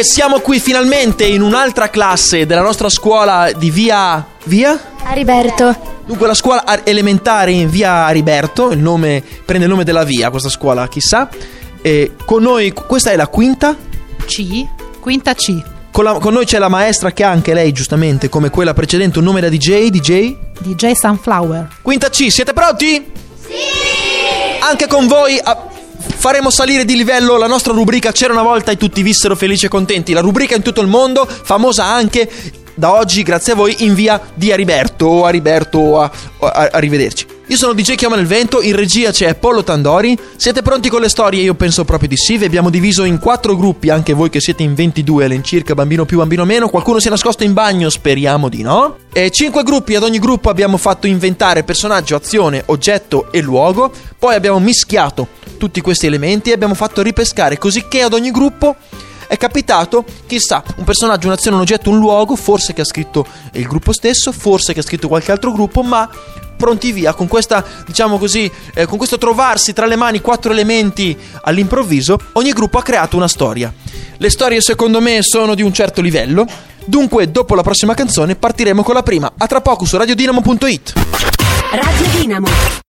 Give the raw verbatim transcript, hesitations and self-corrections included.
E siamo qui finalmente in un'altra classe della nostra scuola di via... Via? Ariberto. Dunque la scuola elementare in via Ariberto, il nome prende il nome della via, questa scuola, chissà. E con noi, questa è la quinta? C, quinta C. Con, la, con noi c'è la maestra che ha anche lei, giustamente, come quella precedente, un nome da D J, D J? D J Sunflower. Quinta C, siete pronti? Sì! Anche con voi a, faremo salire di livello la nostra rubrica C'era una volta e tutti vissero felici e contenti. La rubrica in tutto il mondo, famosa anche da oggi, grazie a voi, in via di Ariberto o Ariberto o a, o a, arrivederci. Io sono D J Chioma nel Vento, in regia c'è Pollo Tandori. Siete pronti con le storie? Io penso proprio di sì. Vi abbiamo diviso in quattro gruppi, anche voi che siete in ventidue all'incirca, bambino più, bambino meno. Qualcuno si è nascosto in bagno? Speriamo di no. E cinque gruppi, ad ogni gruppo abbiamo fatto inventare personaggio, azione, oggetto e luogo. Poi abbiamo mischiato tutti questi elementi e abbiamo fatto ripescare, così che ad ogni gruppo è capitato, chissà, un personaggio, un'azione, un oggetto, un luogo, forse che ha scritto il gruppo stesso, forse che ha scritto qualche altro gruppo, ma pronti via, con questa, diciamo così, eh, con questo trovarsi tra le mani quattro elementi all'improvviso, ogni gruppo ha creato una storia. Le storie secondo me sono di un certo livello, dunque dopo la prossima canzone partiremo con la prima. A tra poco su radio dinamo punto it. Radio Dinamo.